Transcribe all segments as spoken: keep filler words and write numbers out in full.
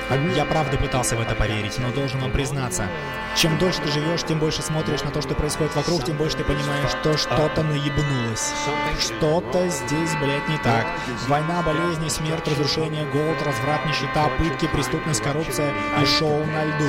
Я правда пытался в это поверить, но должен вам признаться, чем дольше ты живешь, тем больше смотришь на то, что происходит вокруг, тем больше ты понимаешь, что что-то наебнулось. Что-то здесь, блядь, не так. Война, болезни, смерть, разрушение, голод, разврат, нищета, пытки, преступность, коррупция и шоу на льду.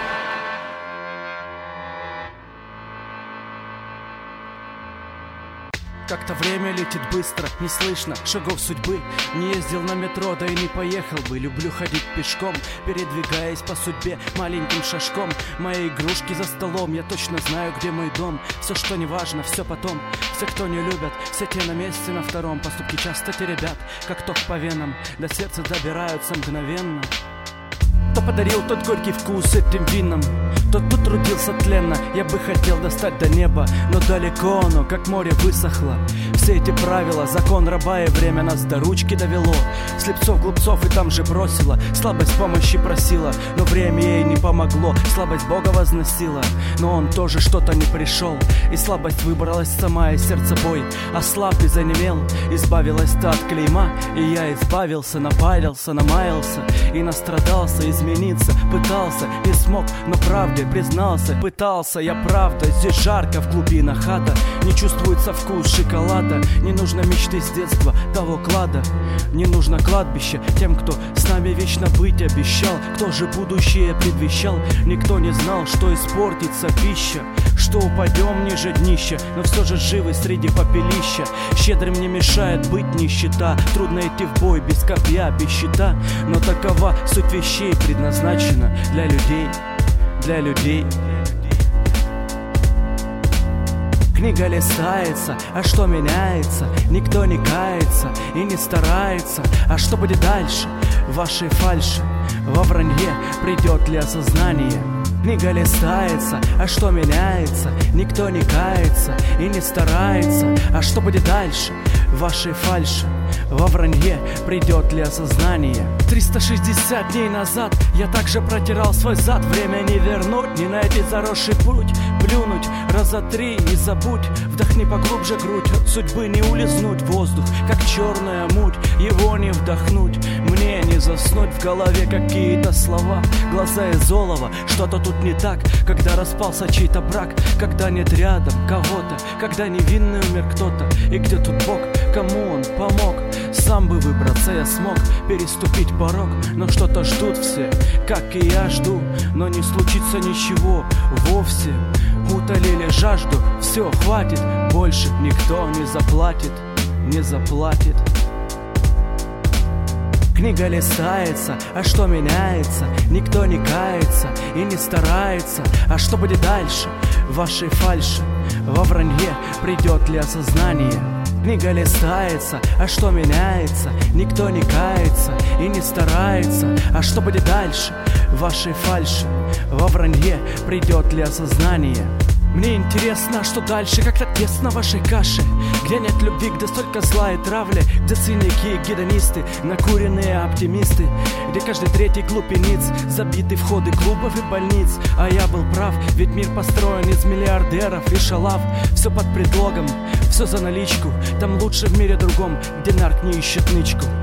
Как-то время летит быстро, не слышно шагов судьбы. Не ездил на метро, да и не поехал бы. Люблю ходить пешком, передвигаясь по судьбе маленьким шажком. Мои игрушки за столом, я точно знаю, где мой дом. Все, что не важно, все потом. Все, кто не любят, все те на месте на втором. Поступки часто теребят, как ток по венам. До сердца добираются мгновенно. Кто подарил тот горький вкус этим винам, тот потрудился тленно. Я бы хотел достать до неба, но далеко оно, как море, высохло. Все эти правила, закон раба, и время нас до ручки довело. Слепцов, глупцов и там же бросила. Слабость помощи просила, но время ей не помогло. Слабость Бога возносила, но он тоже что-то не пришел. И слабость выбралась сама, и сердце бой ослаб и занемел. Избавилась-то от клейма, и я избавился. Напарился, намаялся и настрадался. Измениться пытался, не смог, но правде признался. Пытался, я правда, здесь жарко, в глубинах ада. Не чувствуется вкус шоколада. Не нужно мечты с детства, того клада. Не нужно кладбище тем, кто с нами вечно быть обещал. Кто же будущее предвещал? Никто не знал, что испортится пища, что упадем ниже днища, но все же живы среди попелища. Щедрым не мешает быть нищета. Трудно идти в бой без копья, без щита, но такова суть вещей, предназначена для людей, для людей. Книга листается, а что меняется? Никто не кается и не старается. А что будет дальше? В вашей фальши, во вранье придет ли осознание? Книга листается, а что меняется? Никто не кается и не старается. А что будет дальше? В вашей фальши, во вранье придет ли осознание? триста шестьдесят дней назад я также протирал свой зад. Время не вернуть, не найти заросший путь. Плюнуть раза три и забудь. Вдохни поглубже грудь, от судьбы не улизнуть. Воздух, как черная муть, его не вдохнуть. Мне не заснуть, в голове какие-то слова. Глаза из олова, что-то тут не так. Когда распался чей-то брак, когда нет рядом кого-то, когда невинный умер кто-то. И где тут Бог, кому он помог? Сам бы выбраться я смог, переступить порог. Но что-то ждут все, как и я жду. Но не случится ничего вовсе. Утолили жажду, все, хватит. Больше никто не заплатит, не заплатит. Книга листается, а что меняется? Никто не кается и не старается. А что будет дальше? В вашей фальши, во вранье придет ли осознание? Книга листается, а что меняется? Никто не кается и не старается. А что будет дальше? В вашей фальши, во вранье придет ли осознание? Мне интересно, что дальше, как-то тесно в вашей каше, где нет любви, где столько зла и травли, где циники и гедонисты, накуренные оптимисты, где каждый третий глупениц, забиты входы клубов и больниц. А я был прав, ведь мир построен из миллиардеров и шалав. Все под предлогом, все за наличку, там лучше в мире другом, где нарк не ищет нычку.